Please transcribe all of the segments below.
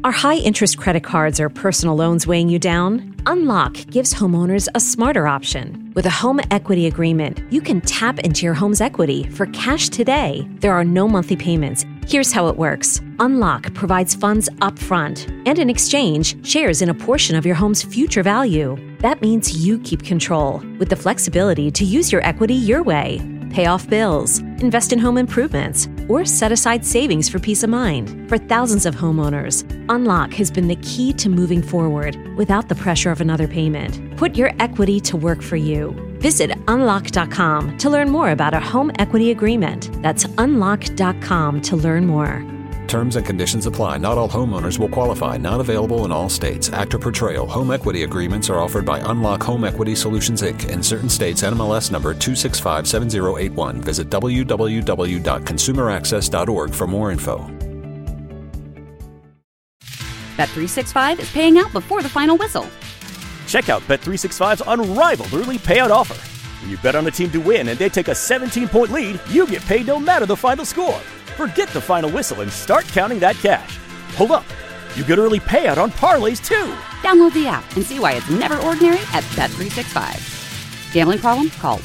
Are high-interest credit cards or personal loans weighing you down? Unlock gives homeowners a smarter option. With a home equity agreement, you can tap into your home's equity for cash today. There are no monthly payments. Here's how it works. Unlock provides funds upfront and in exchange, shares in a portion of your home's future value. That means you keep control with the flexibility to use your equity your way. Pay off bills, invest in home improvements, or set aside savings for peace of mind. For thousands of homeowners, Unlock has been the key to moving forward without the pressure of another payment. Put your equity to work for you. Visit unlock.com to learn more about a home equity agreement. That's unlock.com to learn more. Terms and conditions apply. Not all homeowners will qualify. Not available in all states. Actor Portrayal. Home equity agreements are offered by Unlock Home Equity Solutions, Inc. In certain states, NMLS number 2657081. Visit www.consumeraccess.org for more info. Bet365 is paying out before the final whistle. Check out Bet365's unrivaled early payout offer. When you bet on a team to win and they take a 17-point lead, you get paid no matter the final score. Forget the final whistle and start counting that cash. Hold up. You get early payout on parlays, too. Download the app and see why it's never ordinary at Bet365. Gambling problem? Call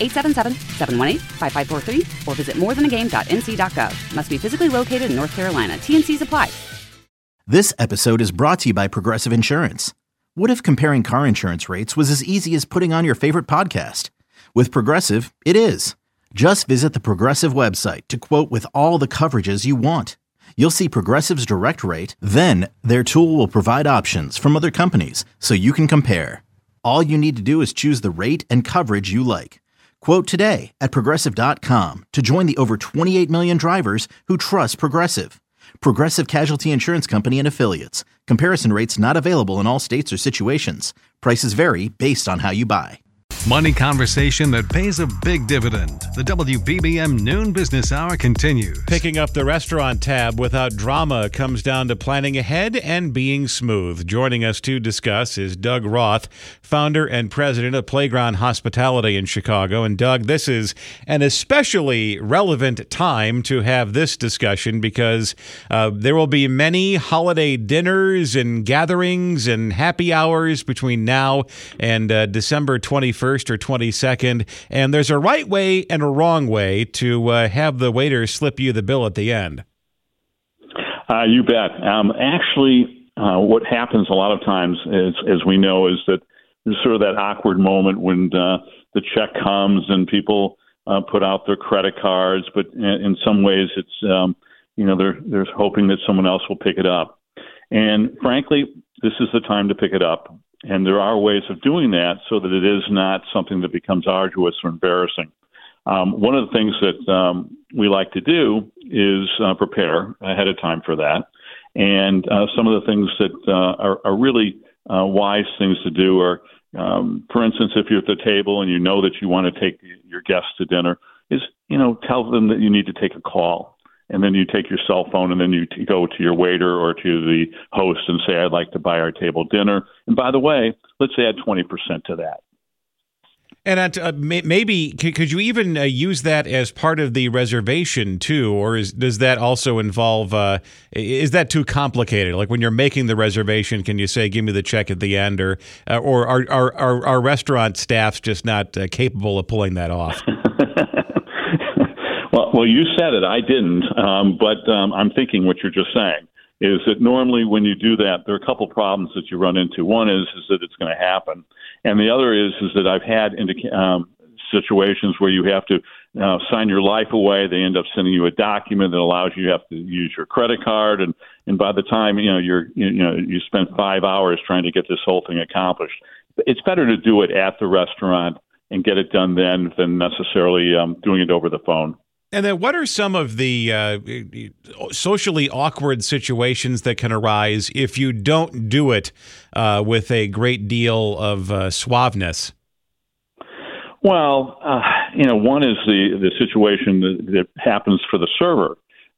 1-877-718-5543 or visit morethanagame.nc.gov. Must be physically located in North Carolina. T&Cs apply. This episode is brought to you by Progressive Insurance. What if comparing car insurance rates was as easy as putting on your favorite podcast? With Progressive, it is. Just visit the Progressive website to quote with all the coverages you want. You'll see Progressive's direct rate, then their tool will provide options from other companies so you can compare. All you need to do is choose the rate and coverage you like. Quote today at Progressive.com to join the over 28 million drivers who trust Progressive. Progressive Casualty Insurance Company and Affiliates. Comparison rates not available in all states or situations. Prices vary based on how you buy. Money conversation that pays a big dividend. The WBBM Noon Business Hour continues. Picking up the restaurant tab without drama comes down to planning ahead and being smooth. Joining us to discuss is Doug Roth, founder and president of Playground Hospitality in Chicago. And Doug, this is an especially relevant time to have this discussion because there will be many holiday dinners and gatherings and happy hours between now and December 21st or 22nd, and there's a right way and a wrong way to have the waiter slip you the bill at the end. You bet. Actually, what happens a lot of times, as we know, is that there's sort of that awkward moment when the check comes and people put out their credit cards, but in some ways it's, they're hoping that someone else will pick it up. And frankly, this is the time to pick it up. And there are ways of doing that so that it is not something that becomes arduous or embarrassing. One of the things that we like to do is prepare ahead of time for that. And some of the things that are really wise things to do are, for instance, if you're at the table and you know that you want to take your guests to dinner, is, tell them that you need to take a call. And then you take your cell phone and then you go to your waiter or to the host and say, I'd like to buy our table dinner. And by the way, let's add 20% to that. And maybe could you even use that as part of the reservation too, or does that also involve? Is that too complicated? Like when you're making the reservation, can you say, "Give me the check at the end," or are restaurant staffs just not capable of pulling that off? Well, you said it. I didn't, but I'm thinking what you're just saying is that normally when you do that, there are a couple problems that you run into. One is that it's going to happen, and the other is that I've had situations where you have to sign your life away. They end up sending you a document that allows you have to use your credit card, and by the time you spend 5 hours trying to get this whole thing accomplished. It's better to do it at the restaurant and get it done then than necessarily doing it over the phone. And then what are some of the socially awkward situations that can arise if you don't do it with a great deal of suaveness? Well, one is the situation that happens for the server.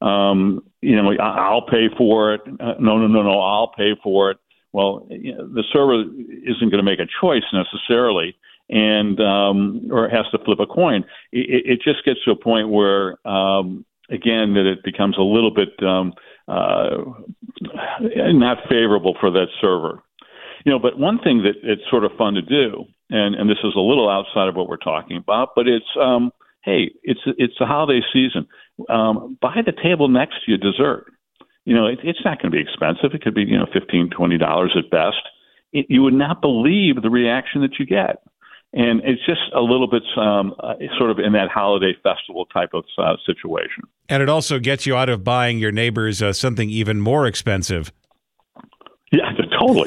I'll pay for it. No, I'll pay for it. Well, the server isn't going to make a choice necessarily. And or has to flip a coin. It just gets to a point where, again, that it becomes a little bit not favorable for that server. But one thing that it's sort of fun to do, and this is a little outside of what we're talking about, but it's it's the holiday season. Buy the table next to you dessert. It's not going to be expensive. It could be $15, $20 at best. You would not believe the reaction that you get. And it's just a little bit sort of in that holiday festival type of situation. And it also gets you out of buying your neighbors something even more expensive. Yeah, totally.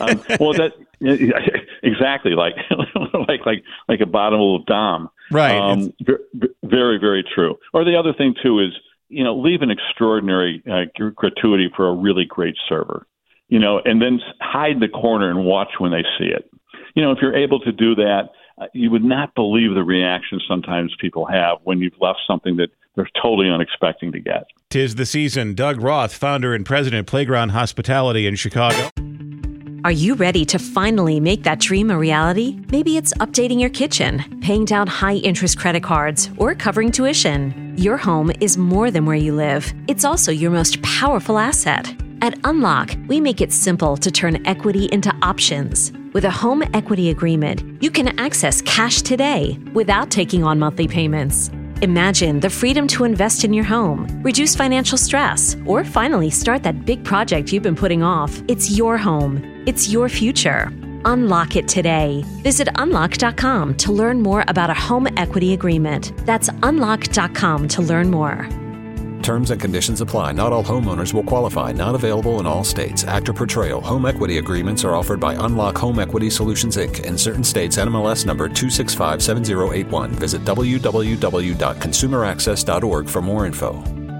Exactly, like a bottomless Dom. Right. Very, very true. Or the other thing too is leave an extraordinary gratuity for a really great server. And then hide in the corner and watch when they see it. If you're able to do that, you would not believe the reaction sometimes people have when you've left something that they're totally unexpecting to get. 'Tis the season. Doug Roth, founder and president, Playground Hospitality in Chicago. Are you ready to finally make that dream a reality? Maybe it's updating your kitchen, paying down high-interest credit cards, or covering tuition. Your home is more than where you live. It's also your most powerful asset. At Unlock, we make it simple to turn equity into options. With a home equity agreement, you can access cash today without taking on monthly payments. Imagine the freedom to invest in your home, reduce financial stress, or finally start that big project you've been putting off. It's your home. It's your future. Unlock it today. Visit unlock.com to learn more about a home equity agreement. That's unlock.com to learn more. Terms and conditions apply. Not all homeowners will qualify. Not available in all states. Actor Portrayal. Home equity agreements are offered by Unlock Home Equity Solutions, Inc. In certain states, NMLS number 2657081. Visit www.consumeraccess.org for more info.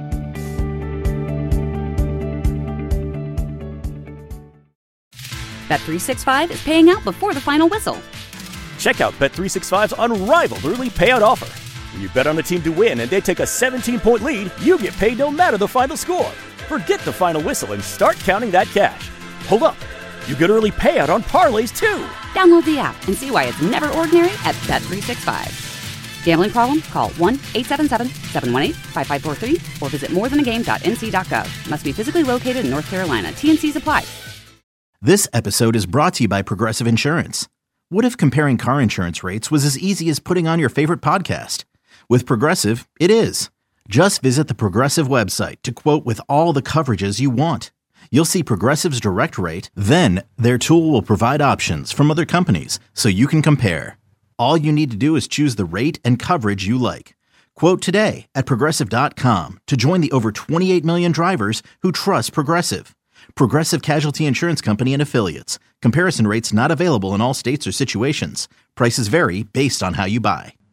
Bet365 is paying out before the final whistle. Check out Bet365's unrivaled early payout offer. When you bet on a team to win and they take a 17-point lead, you get paid no matter the final score. Forget the final whistle and start counting that cash. Hold up. You get early payout on parlays, too. Download the app and see why it's never ordinary at Bet365. Gambling problem? Call 1-877-718-5543 or visit morethanagame.nc.gov. Must be physically located in North Carolina. T&Cs apply. This episode is brought to you by Progressive Insurance. What if comparing car insurance rates was as easy as putting on your favorite podcast? With Progressive, it is. Just visit the Progressive website to quote with all the coverages you want. You'll see Progressive's direct rate, then their tool will provide options from other companies so you can compare. All you need to do is choose the rate and coverage you like. Quote today at Progressive.com to join the over 28 million drivers who trust Progressive. Progressive Casualty Insurance Company and Affiliates. Comparison rates not available in all states or situations. Prices vary based on how you buy.